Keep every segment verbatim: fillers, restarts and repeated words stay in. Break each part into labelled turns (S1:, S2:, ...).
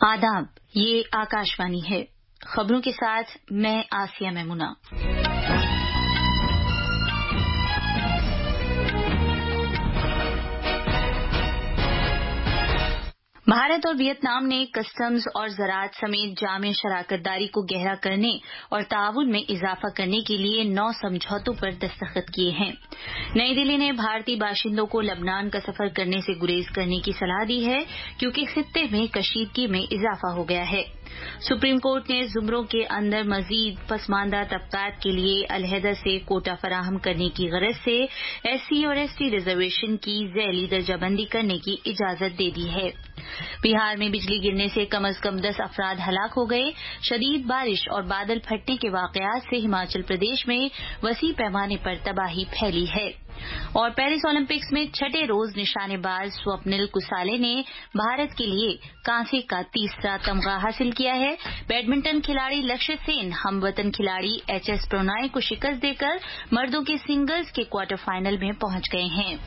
S1: आदाब, ये आकाशवाणी है। खबरों के साथ मैं आसिया मेमुना। भारत और वियतनाम ने कस्टम्स और ज़राअत समेत जामे शराकतदारी को गहरा करने और ताउन में इजाफा करने के लिए नौ समझौतों पर दस्तखत किए हैं। नई दिल्ली ने भारतीय बाशिंदों को लबनान का सफर करने से गुरेज करने की सलाह दी है क्योंकि खित्ते में कशीदगी में इजाफा हो गया है। सुप्रीम कोर्ट ने जुमरों के अंदर मजीद पसमानदा तबकात के लिए अलहदा से कोटा फराहम करने की गरज से एससी और एसटी रिजर्वेशन की ज़ैली दर्जाबंदी करने की इजाजत दे दी है। बिहार में बिजली गिरने से कम अज कम दस अफराद हलाक हो गए। शदीद बारिश और बादल फटने के वाकयात से हिमाचल प्रदेश में वसी पैमाने पर तबाही फैली है। और पेरिस ओलंपिक्स में छठे रोज निशानेबाज स्वप्निल कुसाले ने भारत के लिए कांसे का तीसरा तमगा हासिल किया है। बैडमिंटन खिलाड़ी लक्ष्य सेन हमवतन खिलाड़ी एच एस प्रणॉय को शिकस्त देकर मर्दों के सिंगल्स के क्वार्टर फाइनल में पहुंच गए हैं।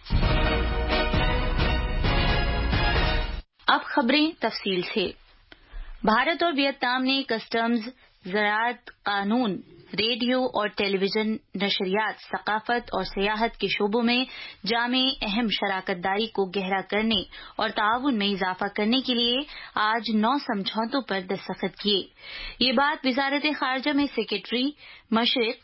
S1: अब खबरें तफसील से। भारत और वियतनाम ने कस्टम्स, ज़राअत कानून, रेडियो और टेलीविजन नशरियात, सकाफत और सियाहत के शोबों में जामे अहम शराकतदारी को गहरा करने और ताउन में इजाफा करने के लिए आज नौ समझौतों पर दस्तखत किए। ये बात वजारत खारजा में सेक्रेटरी मशरिक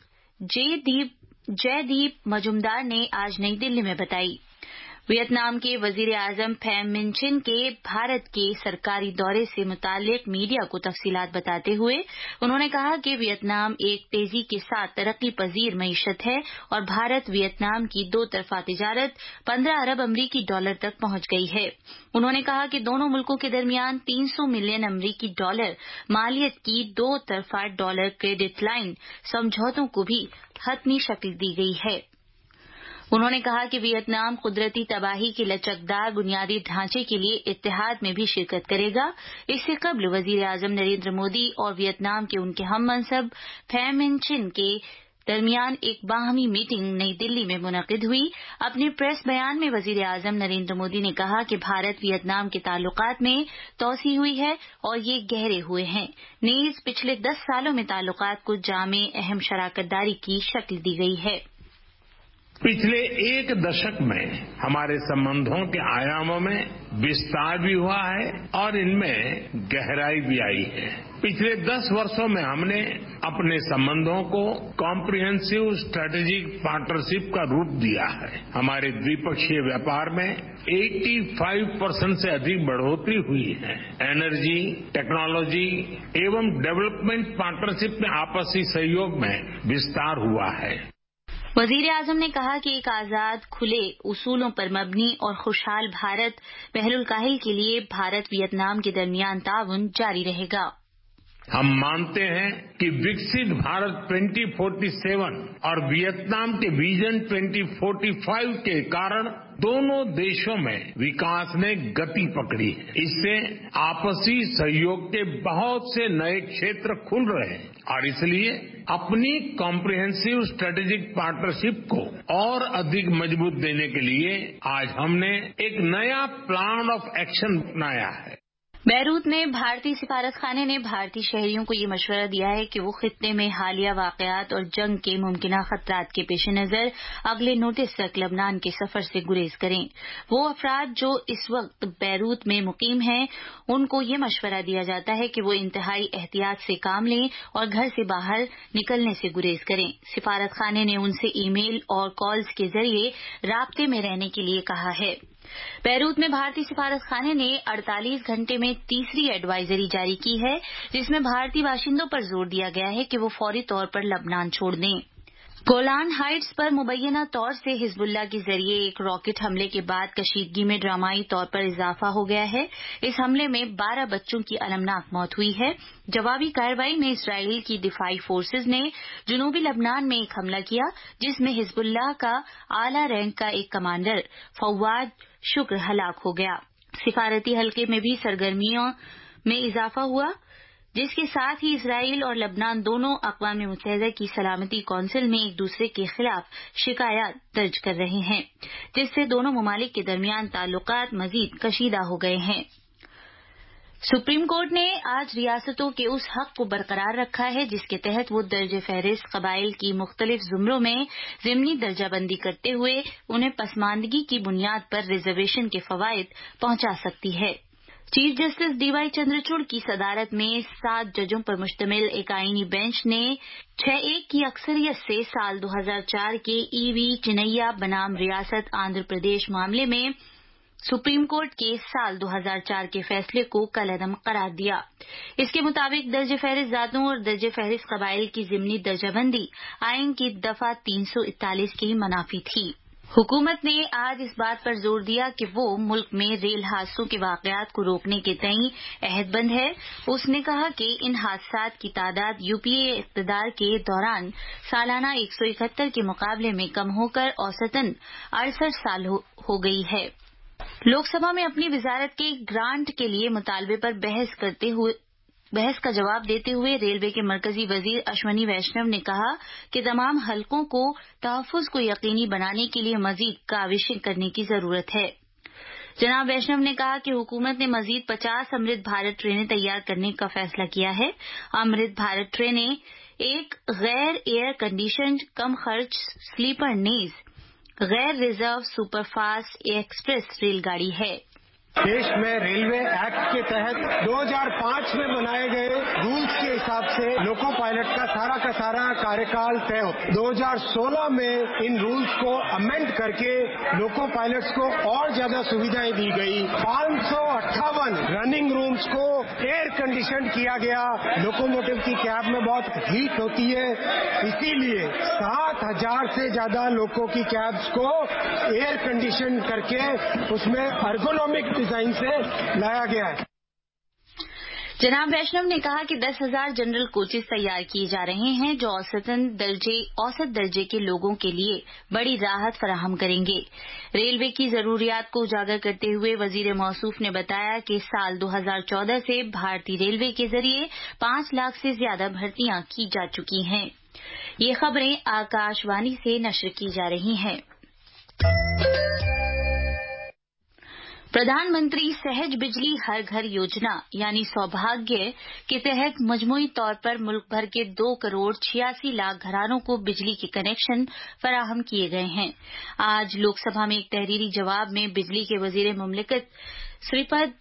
S1: जयदीप मजूमदार ने आज नई दिल्ली में बताई। वियतनाम के वजीर आजम फैम मिनचिन के भारत के सरकारी दौरे से मुताल्लिक मीडिया को तफसीलात बताते हुए उन्होंने कहा कि वियतनाम एक तेजी के साथ तरक्की पजीर मईशत है और भारत वियतनाम की दो तरफा तिजारत पंद्रह अरब अमरीकी डॉलर तक पहुंच गई है। उन्होंने कहा कि दोनों मुल्कों के दरमियान तीन सौ मिलियन अमरीकी डॉलर मालियत की दो तरफा डॉलर क्रेडिट लाइन समझौतों को भी हतमी शक्ल दी गई है। उन्होंने कहा कि वियतनाम कुदरती तबाही के लचकदार बुनियादी ढांचे के लिए इत्तेहाद में भी शिरकत करेगा। इससे कबल वजीर आजम नरेंद्र मोदी और वियतनाम के उनके हम मनसब फैम मिनचिन के दरमियान एक बाहमी मीटिंग नई दिल्ली में मुनक़िद हुई। अपने प्रेस बयान में वजीर आजम नरेंद्र मोदी ने कहा कि भारत वियतनाम के ताल्लुकात में तोसी हुई है और ये गहरे हुए हैं। नीज पिछले दस सालों में ताल्लुकात को जामे अहम शराकतदारी की शक्ल दी गई है।
S2: पिछले एक दशक में हमारे संबंधों के आयामों में विस्तार भी हुआ है और इनमें गहराई भी आई है। पिछले दस वर्षों में हमने अपने संबंधों को कॉम्प्रिहेंसिव स्ट्रेटेजिक पार्टनरशिप का रूप दिया है। हमारे द्विपक्षीय व्यापार में पचासी परसेंट से अधिक बढ़ोतरी हुई है। एनर्जी, टेक्नोलॉजी एवं डेवलपमेंट पार्टनरशिप में आपसी सहयोग में विस्तार हुआ है।
S1: वजीर आजम ने कहा कि एक आजाद, खुले, उसूलों पर मबनी और खुशहाल भारत बहरुल काहिल के लिए भारत वियतनाम के दरमियान ताउन जारी रहेगा।
S2: हम मानते हैं कि विकसित भारत दो हज़ार सैंतालीस और वियतनाम के विजन दो हज़ार पैंतालीस के कारण दोनों देशों में विकास ने गति पकड़ी है। इससे आपसी सहयोग के बहुत से नए क्षेत्र खुल रहे हैं और इसलिए अपनी कॉम्प्रिहेंसिव स्ट्रेटेजिक पार्टनरशिप को और अधिक मजबूत देने के लिए आज हमने एक नया प्लान ऑफ एक्शन अपनाया है।
S1: बैरूत में भारतीय सिफारत खाने ने भारतीय शहरियों को ये मशवरा दिया है कि वो खित्ते में हालिया वाकयात और जंग के मुमकिना खतरात के पेश नजर अगले नोटिस तक लबनान के सफर से गुरेज करें। वो अफराद जो इस वक्त बैरूत में मुकीम हैं उनको ये मशवरा दिया जाता है कि वो इंतहाई एहतियात से काम लें और घर से बाहर निकलने से गुरेज करें। सिफारत खाने ने उनसे ई मेल और कॉल्स के जरिए राब्ते में रहने के लिए कहा है। बैरूत में भारतीय सिफारत खाने ने अड़तालीस घंटे में तीसरी एडवाइजरी जारी की है जिसमें भारतीय बाशिंदों पर जोर दिया गया है कि वो फौरी तौर पर लबनान छोड़ दें। गोलान हाइट्स पर मुबैना तौर से हिजबुल्लाह के जरिए एक रॉकेट हमले के बाद कशीदगी में ड्रामाई तौर पर इजाफा हो गया है। इस हमले में बारह बच्चों की अलमनाक मौत हुई है। जवाबी कार्रवाई में इसराइल की दिफाई फोर्सेज ने जनूबी लबनान में एक हमला किया जिसमें हिजबुल्लाह का आला रैंक का एक कमांडर फवाद शुक्र हलाक हो गया। सिफारती हल्के में भी सरगर्मियों में इजाफा हुआ जिसके साथ ही इसराइल और लबनान दोनों अक़वाम मुत्तहिदा की सलामती कौंसिल में एक दूसरे के खिलाफ शिकायत दर्ज कर रहे हैं जिससे दोनों ममालिक के दरमियान ताल्लुकात मजीद कशीदा हो गए हैं। سپریم کورٹ نے آج ریاستوں کے اس حق کو برقرار رکھا ہے جس کے تحت وہ درج فہرست قبائل کی مختلف زمروں میں ضمنی درجہ بندی کرتے ہوئے انہیں پسماندگی کی بنیاد پر ریزرویشن کے فوائد پہنچا سکتی ہے۔ Chief justice D Y Chandrachud کی صدارت میں سات ججوں پر مشتمل ایک آئینی بینچ نے چھ ایک کی اکثریت سے سال دو ہزار چار کے ای وی چنیا بنام ریاست آندھرا پردیش معاملے میں سپریم کورٹ کے سال دو ہزار چار کے فیصلے کو کالعدم قرار دیا۔ اس کے مطابق درج فہرست ذاتوں اور درج فہرست قبائل کی ضمنی درجہ بندی آئین کی دفعہ تین سو اکتالیس کی منافی تھی۔ حکومت نے آج اس بات پر زور دیا کہ وہ ملک میں ریل حادثوں کے واقعات کو روکنے کے تئیں عہد بند ہے۔ اس نے کہا کہ ان حادثات کی تعداد یو پی اے اقتدار کے دوران سالانہ ایک سو اکہتر کے مقابلے میں کم ہو کر اوسطاً اڑسٹھ سال ہو گئی ہے۔ لوک سبھا میں اپنی وزارت کے گرانٹ کے لیے مطالبے پر بحث کرتے ہوئے بحث کا جواب دیتے ہوئے ریلوے کے مرکزی وزیر اشونی ویشنو نے کہا کہ تمام حلقوں کو تحفظ کو یقینی بنانے کے لیے مزید کاوشیں کرنے کی ضرورت ہے۔ جناب ویشنو نے کہا کہ حکومت نے مزید پچاس امرت بھارت ٹرینیں تیار کرنے کا فیصلہ کیا ہے۔ امرت بھارت ٹرینیں ایک غیر ایئر کنڈیشنڈ کم خرچ سلیپر نیز غیر ریزرو سپر فاسٹ ایکسپریس ریل گاڑی ہے۔
S3: دیش میں ریلوے ایکٹ کے تحت دو ہزار پانچ میں بنائے گئے رولز کے حساب سے لوکو پائلٹ کا سارا کا سارا کاریہ طے ہوتا ہے۔ دو ہزار سولہ میں ان رولز کو امینڈ کر کے لوکو پائلٹس کو اور زیادہ سویدھائیں دی گئی۔ پانچ سو اٹھاون رننگ رومز کو ایئر کنڈیشن کیا گیا۔ لوکوموٹو کی کیب میں بہت ہیٹ ہوتی ہے، اسی لیے سات ہزار سے زیادہ لوکو کی کیبز کو ایئر کنڈیشن کر کے اس میں ارگونومک ڈیزائن سے لایا گیا ہے۔
S1: جناب ویشنو نے کہا کہ دس ہزار جنرل کوچز تیار کیے جا رہے ہیں جو اوسطاً درجے اوسط درجے کے لوگوں کے لیے بڑی راحت فراہم کریں گے۔ ریلوے کی ضروریات کو اجاگر کرتے ہوئے وزیر موصوف نے بتایا کہ سال دو ہزار چودہ سے بھارتی ریلوے کے ذریعے پانچ لاکھ سے زیادہ بھرتیاں کی جا چکی ہیں۔ یہ خبریں آکاش وانی سے نشر کی جا رہی ہیں۔ پردھان منتری سہج بجلی ہر گھر یوجنا یعنی سوبھاگیہ کے تحت مجموعی طور پر ملک بھر کے دو کروڑ چھیاسی لاکھ گھرانوں کو بجلی کے کنیکشن فراہم کیے گئے ہیں۔ آج لوک سبھا میں ایک تحریری جواب میں بجلی کے وزیر مملکت سری پد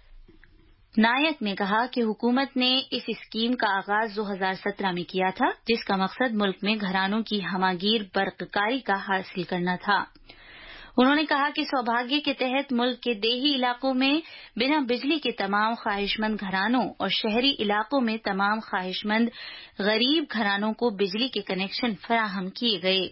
S1: نائک نے کہا کہ حکومت نے اس اسکیم کا آغاز دو ہزار سترہ میں کیا تھا جس کا مقصد ملک میں گھرانوں کی ہمہ گیر برق کاری کا حاصل کرنا تھا۔ انہوں نے کہا کہ سوبھاگیہ کے تحت ملک کے دیہی علاقوں میں بنا بجلی کے تمام خواہش مند گھرانوں اور شہری علاقوں میں تمام خواہش مند غریب گھرانوں کو بجلی کے کنیکشن فراہم کیے گئے۔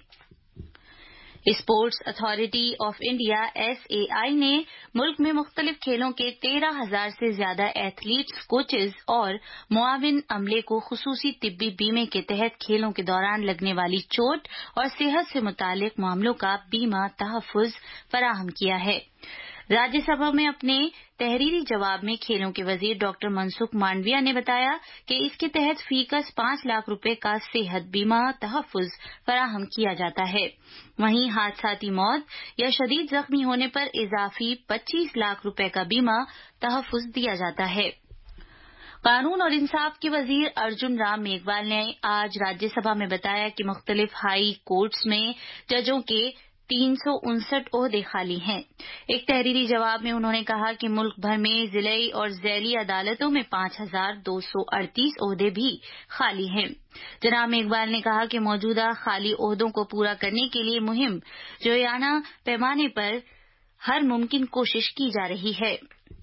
S1: Sports authority of India S A I نے ملک میں مختلف کھیلوں کے تیرہ ہزار سے زیادہ ایتھلیٹس، کوچز اور معاون عملے کو خصوصی طبی بیمے کے تحت کھیلوں کے دوران لگنے والی چوٹ اور صحت سے متعلق معاملوں کا بیمہ تحفظ فراہم کیا ہے۔ راجیہ سبھا میں اپنے تحریری جواب میں کھیلوں کے وزیر ڈاکٹر منسکھ مانڈویا نے بتایا کہ اس کے تحت فی کس پانچ لاکھ روپے کا صحت بیمہ تحفظ فراہم کیا جاتا ہے۔ وہیں حادثاتی موت یا شدید زخمی ہونے پر اضافی پچیس لاکھ روپے کا بیمہ تحفظ دیا جاتا ہے۔ قانون اور انصاف کے وزیر ارجن رام میگھوال نے آج راجیہ سبھا میں بتایا کہ مختلف ہائی کورٹس میں ججوں کے تین سو انسٹھ عہدے خالی ہیں۔ ایک تحریری جواب میں انہوں نے کہا کہ ملک بھر میں ضلعی اور ذیلی عدالتوں میں پانچ ہزار دو سو اڑتیس عہدے بھی خالی ہیں۔ جناب میگھوال نے کہا کہ موجودہ خالی عہدوں کو پورا کرنے کے لیے مہم جویانہ پیمانے پر ہر ممکن کوشش کی جا رہی ہے۔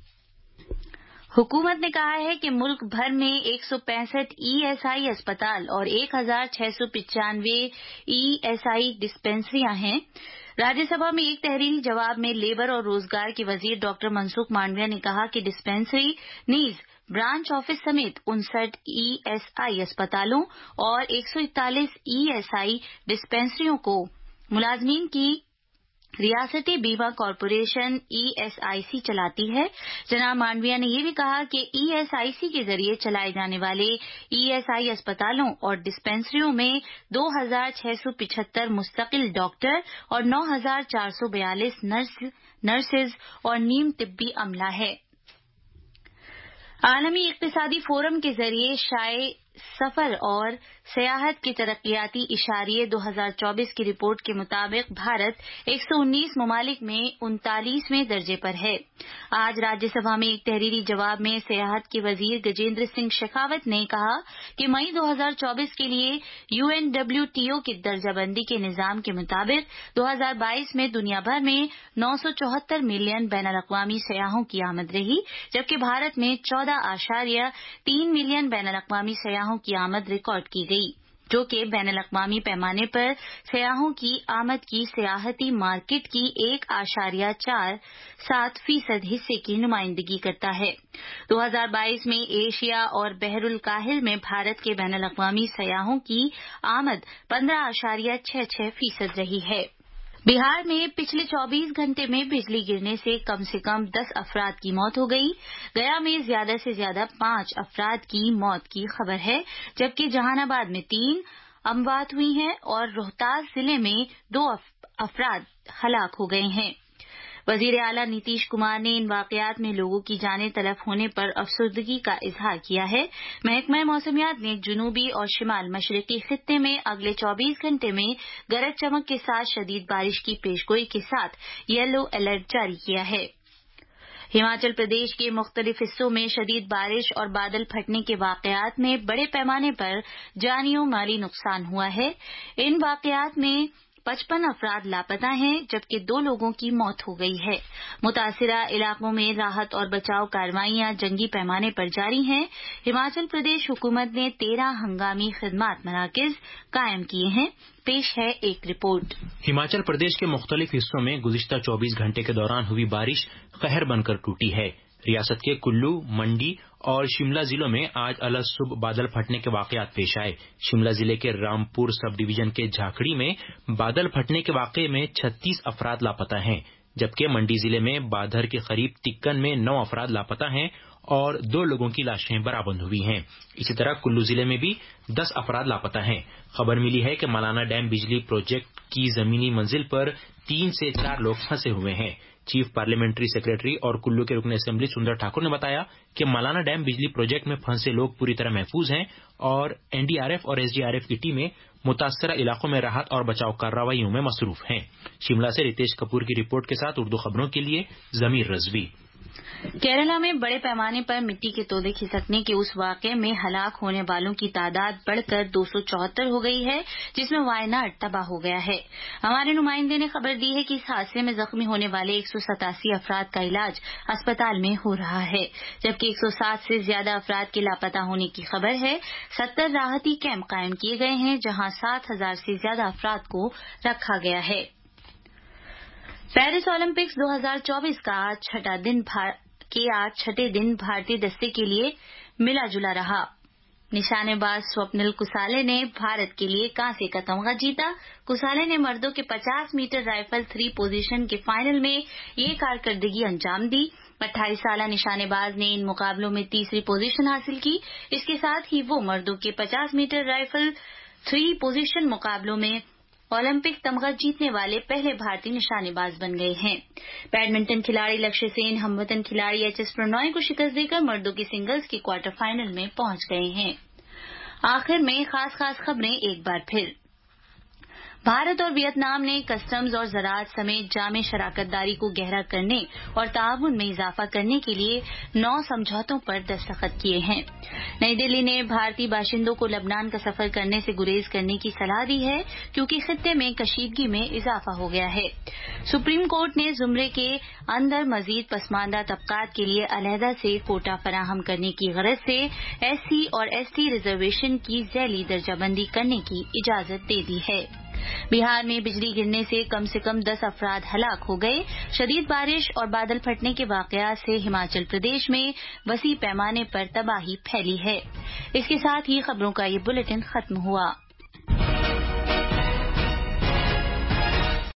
S1: حکومت نے کہا ہے کہ ملک بھر میں ایک سو پینسٹھ ای ایس آئی اسپتال اور ایک ہزار چھ سو پچانوے ای ایس آئی ڈسپینسریاں ہیں۔ راجیہ سبھا میں ایک تحریری جواب میں لیبر اور روزگار کے وزیر ڈاکٹر منسکھ مانڈویا نے کہا کہ ڈسپینسری نیز برانچ آفس سمیت انسٹھ ای ایس آئی اسپتالوں اور ایک سو اکتالیس ای ایس آئی ڈسپینسریوں کو ملازمین کی ریاستی بیمہ کارپوریشن ای ایس آئی سی چلاتی ہے۔ جناب مانڈویا نے یہ بھی کہا کہ ای ایس آئی سی کے ذریعے چلائے جانے والے ای ایس آئی اسپتالوں اور ڈسپینسریوں میں دو ہزار چھ سو پچہتر مستقل ڈاکٹر اور نو ہزار چار سو بیالیس نرس نرسز اور نیم طبی عملہ ہے۔ عالمی اقتصادی فورم کے ذریعے شائع سفر اور سیاحت کی ترقیاتی اشاریے دو ہزار چوبیس کی رپورٹ کے مطابق بھارت ایک سو انیس ممالک میں انتالیسویں درجے پر ہے۔ آج راجیہ سبھا میں ایک تحریری جواب میں سیاحت کے وزیر گجیندر سنگھ شیخاوت نے کہا کہ مئی دو ہزار چوبیس کے لیے U N W T O کی درجہ بندی کے نظام کے مطابق دو ہزار بائیس میں دنیا بھر میں نو سو چوہتر ملین بین الاقوامی سیاحوں کی آمد رہی، جبکہ بھارت میں چودہ اشاریہ تین ملین بین الاقوامی سیاحوں کی آمد ریکارڈ کی گئی، جو کہ بین الاقوامی پیمانے پر سیاحوں کی آمد کی سیاحتی مارکیٹ کی ایک اشاریہ چار سات فیصد حصے کی نمائندگی کرتا ہے۔ دو ہزار بائیس میں ایشیا اور بحر الکاہل میں بھارت کے بین الاقوامی سیاحوں کی آمد پندرہ اشاریہ چھ چھ فیصد رہی ہے۔ بہار میں پچھلے چوبیس گھنٹے میں بجلی گرنے سے کم سے کم دس افراد کی موت ہو گئی۔ گیا میں زیادہ سے زیادہ پانچ افراد کی موت کی خبر ہے، جبکہ جہان آباد میں تین اموات ہوئی ہیں اور روہتاس ضلع میں دو افراد ہلاک ہو گئے ہیں۔ وزیر اعلیٰ نیتیش کمار نے ان واقعات میں لوگوں کی جانیں تلف ہونے پر افسردگی کا اظہار کیا ہے۔ محکمہ موسمیات نے جنوبی اور شمال مشرقی خطے میں اگلے چوبیس گھنٹے میں گرج چمک کے ساتھ شدید بارش کی پیشگوئی کے ساتھ یلو الرٹ جاری کیا ہے۔ ہماچل پردیش کے مختلف حصوں میں شدید بارش اور بادل پھٹنے کے واقعات میں بڑے پیمانے پر جانی و مالی نقصان ہوا ہے۔ ان واقعات میں پچپن افراد لاپتہ ہیں، جبکہ دو لوگوں کی موت ہو گئی ہے۔ متاثرہ علاقوں میں راحت اور بچاؤ کارروائیاں جنگی پیمانے پر جاری ہیں۔ ہماچل پردیش حکومت نے تیرہ ہنگامی خدمات مراکز قائم کیے ہیں۔ پیش ہے ایک رپورٹ۔
S4: ہماچل پردیش کے مختلف حصوں میں گزشتہ چوبیس گھنٹے کے دوران ہوئی بارش قہر بن کر ٹوٹی ہے۔ ریاست کے کلو، منڈی اور شملہ ضلعوں میں آج الگ صبح بادل پھٹنے کے واقعات پیش آئے۔ شملہ ضلع کے رامپور سب ڈویژن کے جھاکڑی میں بادل پھٹنے کے واقعے میں چھتیس افراد لاپتہ ہیں، جبکہ منڈی ضلع میں بادھر کے قریب تکن میں نو افراد لاپتہ ہیں اور دو لوگوں کی لاشیں برآمد ہوئی ہیں۔ اسی طرح کلو ضلع میں بھی دس افراد لاپتہ ہیں۔ خبر ملی ہے کہ ملانا ڈیم بجلی پروجیکٹ کی زمینی منزل پر تین سے چار لوگ پھنسے ہوئے ہیں۔ چیف پارلیمنٹری سیکریٹری اور کلو کے رکن اسمبلی سندر ٹھاکر نے بتایا کہ ملانا ڈیم بجلی پروجیکٹ میں پھنسے لوگ پوری طرح محفوظ ہیں اور این ڈی آر ایف اور ایس ڈی آر ایف کی ٹیمیں متاثرہ علاقوں میں راحت اور بچاؤ کارروائیوں میں مصروف ہیں۔ شملہ سے ریتیش کپور کی رپورٹ کے ساتھ اردو خبروں کے لیے ضمیر رضوی۔
S1: کیرالہ میں بڑے پیمانے پر مٹی کے تودے کھسکنے کے اس واقعے میں ہلاک ہونے والوں کی تعداد بڑھ کر دو سو چوہتر ہو گئی ہے، جس میں وائناڈ تباہ ہو گیا ہے۔ ہمارے نمائندے نے خبر دی ہے کہ اس حادثے میں زخمی ہونے والے ایک سو ستاسی افراد کا علاج اسپتال میں ہو رہا ہے، جبکہ ایک سو سات سے زیادہ افراد کے لاپتہ ہونے کی خبر ہے۔ ستر راحتی کیمپ قائم کیے گئے ہیں، جہاں سات ہزار سے زیادہ افراد کو رکھا گیا ہے۔ پیرس اولمپکس دو ہزار چوبیس کا آج چھٹا دن کے آج چھٹے دن بھارتی دستے کے لیے ملا جلا رہا۔ نشانے باز سوپنل کسالے نے بھارت کے لیے کانسے کا تمغہ جیتا۔ کسالے نے مردوں کے پچاس میٹر رائفل تھری پوزیشن کے فائنل میں یہ کارکردگی انجام دی۔ اٹھائیس سالہ نشانے باز نے ان مقابلوں میں تیسری پوزیشن حاصل کی۔ اس کے ساتھ ہی وہ مردوں کے پچاس میٹر رائفل تھری پوزیشن مقابلوں میں اولمپک تمغہ جیتنے والے پہلے بھارتی نشانے باز بن گئے ہیں۔ بیڈمنٹن کھلاڑی لکشیہ سین ہم وطن کھلاڑی ایچ ایس پرنوئے کو شکست دے کر مردوں کی سنگلز کے کوارٹر فائنل میں پہنچ گئے ہیں۔ آخر میں خاص خاص خبریں ایک بار پھر۔ بھارت اور ویتنام نے کسٹمز اور زراعت سمیت جامع شراکت داری کو گہرا کرنے اور تعاون میں اضافہ کرنے کے لیے نو سمجھوتوں پر دستخط کیے ہیں۔ نئی دہلی نے بھارتی باشندوں کو لبنان کا سفر کرنے سے گریز کرنے کی صلاح دی ہے، کیونکہ خطے میں کشیدگی میں اضافہ ہو گیا ہے۔ سپریم کورٹ نے زمرے کے اندر مزید پسماندہ طبقات کے لیے علیحدہ سے کوٹا فراہم کرنے کی غرض سے ایس سی اور ایس ٹی ریزرویشن کی ذیلی درجہ بندی کرنے کی اجازت دے دی ہے۔ بہار میں بجلی گرنے سے کم سے کم دس افراد ہلاک ہو گئے۔ شدید بارش اور بادل پھٹنے کے واقعات سے ہماچل پردیش میں وسیع پیمانے پر تباہی پھیلی ہے۔ اس کے ساتھ ہی خبروں کا یہ بلیٹن ختم ہوا۔